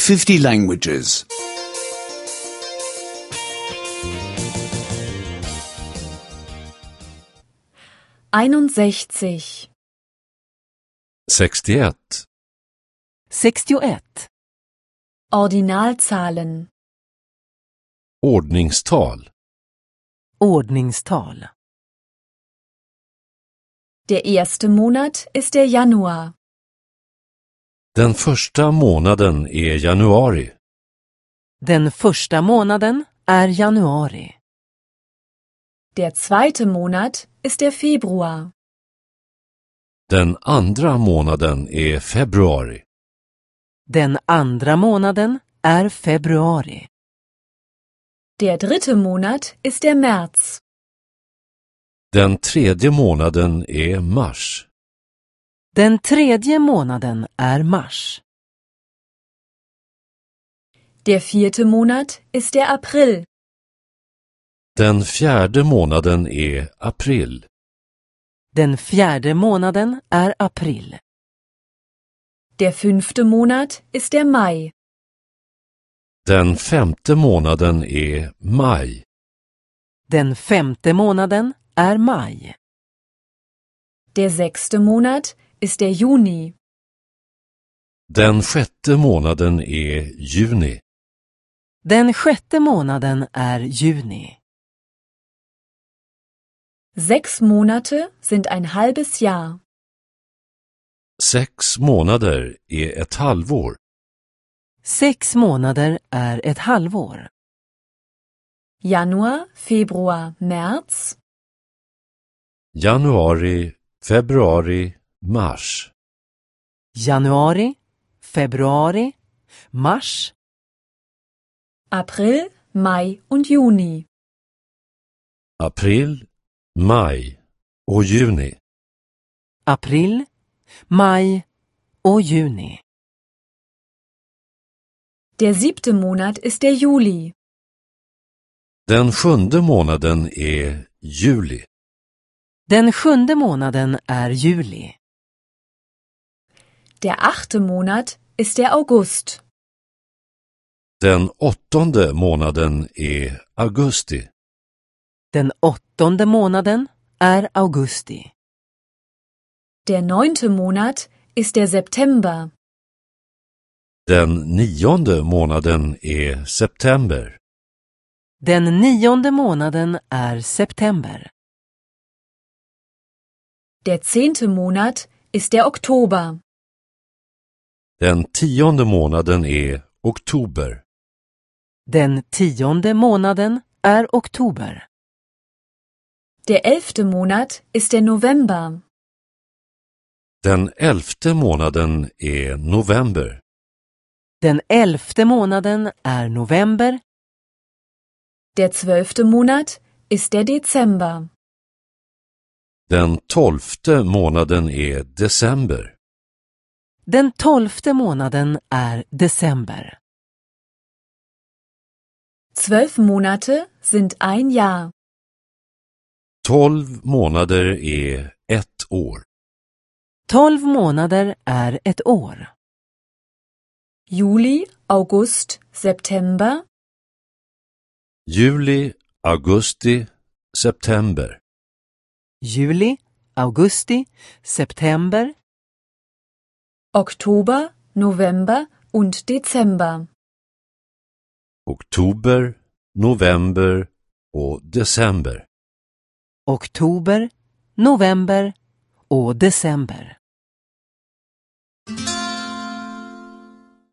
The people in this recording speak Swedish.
50 languages. 61. 61. 61. Ordinalzahlen. Ordningstal. Ordningstal. Der erste Monat ist der Januar. Den första månaden är januari. Den första månaden är januari. Der zweite Monat ist der Februar. Den andra månaden är februari. Den andra månaden är februari. Der dritte Monat ist der März. Den tredje månaden är mars. Den tredje månaden är mars. Der vierte Monat ist der April. Den fjärde månaden är april. Den fjärde månaden är april. Der fünfte Monat ist der Mai. Den femte månaden är maj. Den femte månaden är maj. Der sechste Monat ist der Juni. Den sjätte månaden är juni. Den sjätte månaden är juni. 6 Monate sind ein halbes Jahr. 6 månader är ett halvår. 6 månader är ett halvår. Januar, Februar, März. Januari, februari, mars. Januari, februari, mars. April, Mai und Juni. April, maj och juni. April, maj och juni. Der siebte Monat ist der Juli. Den sjunde månaden är juli. Den sjunde månaden är juli. Der achte Monat ist der August. Den åttonde månaden är augusti. Den åttonde månaden är augusti. Der neunte Monat ist der September. Den nionde månaden är september. Den nionde månaden är september. Der zehnte Monat ist der Oktober. Den tionde månaden är oktober. Den tionde månaden är oktober. Der elfte Monat ist der November. Den elfte månaden är november. Den elfte månaden är november. Der zwölfte Monat ist der Dezember. Den tolfte månaden är december. Den tolfte månaden är december. 12 Monate sind ein Jahr. 12 månader är ett år. 12 månader är ett år. Juli, August, September. Juli, augusti, september. Juli, augusti, september. Oktober, November und Dezember. Oktober, november och december. Oktober, november och december.